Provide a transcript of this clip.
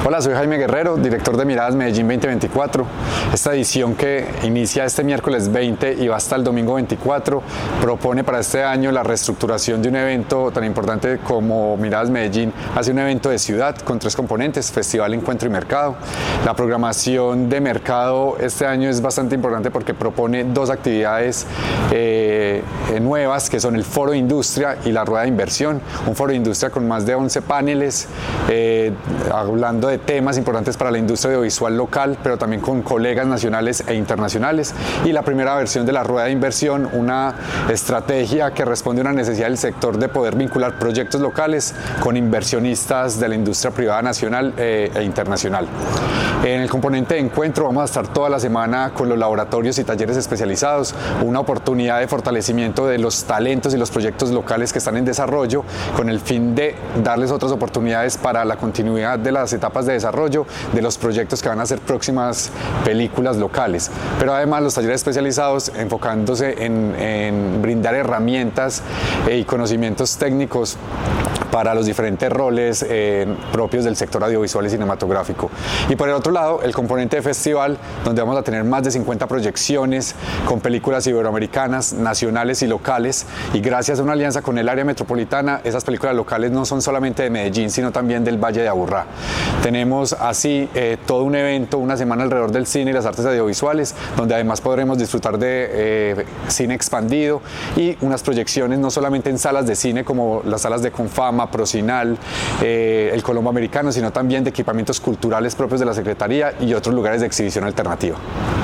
Hola, soy Jaime Guerrero, director de Miradas Medellín 2024. Esta edición que inicia este miércoles 20 y va hasta el domingo 24 propone para este año la reestructuración de un evento tan importante como Miradas Medellín hace un evento de ciudad con 3 componentes: festival, encuentro y mercado. La programación de mercado este año es bastante importante porque propone 2 actividades nuevas, que son el Foro de Industria y la Rueda de Inversión. Un Foro de Industria con más de 11 paneles hablando de temas importantes para la industria audiovisual local, pero también con colegas nacionales e internacionales. Y la primera versión de la Rueda de Inversión, una estrategia que responde a una necesidad del sector de poder vincular proyectos locales con inversionistas de la industria privada nacional e internacional. En el componente de encuentro vamos a estar toda la semana con los laboratorios y talleres especializados, una oportunidad de fortalecimiento de los talentos y los proyectos locales que están en desarrollo, con el fin de darles otras oportunidades para la continuidad de las etapas de desarrollo de los proyectos que van a ser próximas películas locales. Pero además los talleres especializados enfocándose en brindar herramientas y conocimientos técnicos para los diferentes roles propios del sector audiovisual y cinematográfico. Y por el otro lado, el componente de festival, donde vamos a tener más de 50 proyecciones con películas iberoamericanas, nacionales y locales, y gracias a una alianza con el área metropolitana, esas películas locales no son solamente de Medellín, sino también del Valle de Aburrá. Tenemos así todo un evento, una semana alrededor del cine y las artes audiovisuales, donde además podremos disfrutar de cine expandido y unas proyecciones no solamente en salas de cine como las salas de Confama, Procinal, el Colombo Americano, sino también de equipamientos culturales propios de la Secretaría y otros lugares de exhibición alternativa.